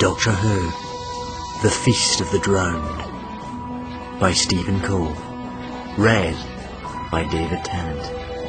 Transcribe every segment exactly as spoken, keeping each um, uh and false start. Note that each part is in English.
Doctor Who, The Feast of the Drowned, by Stephen Cole. Read by David Tennant.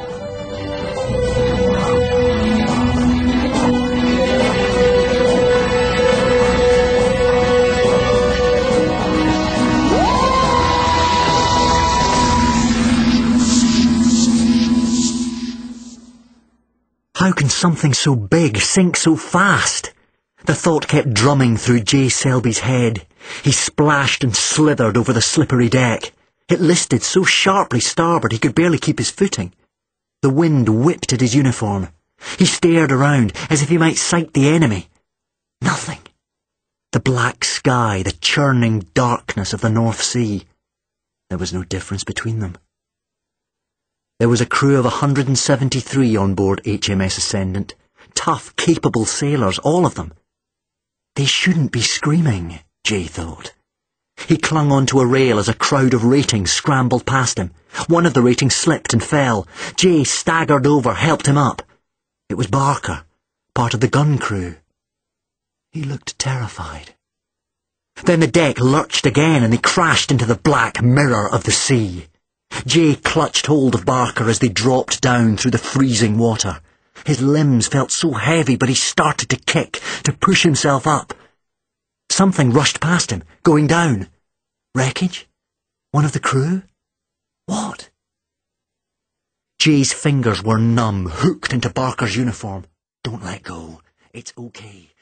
How can something so big sink so fast? The thought kept drumming through Jay Selby's head. He splashed and slithered over the slippery deck. It listed so sharply starboard he could barely keep his footing. The wind whipped at his uniform. He stared around as if he might sight the enemy. Nothing. The black sky, the churning darkness of the North Sea. There was no difference between them. There was a crew of one hundred seventy-three on board H M S Ascendant. Tough, capable sailors, all of them. They shouldn't be screaming, Jay thought. He clung onto a rail as a crowd of ratings scrambled past him. One of the ratings slipped and fell. Jay staggered over, helped him up. It was Barker, part of the gun crew. He looked terrified. Then the deck lurched again and they crashed into the black mirror of the sea. Jay clutched hold of Barker as they dropped down through the freezing water. His limbs felt so heavy, but he started to kick, to push himself up. Something rushed past him, going down. Wreckage? One of the crew? What? Jay's fingers were numb, hooked into Barker's uniform. Don't let go. It's okay.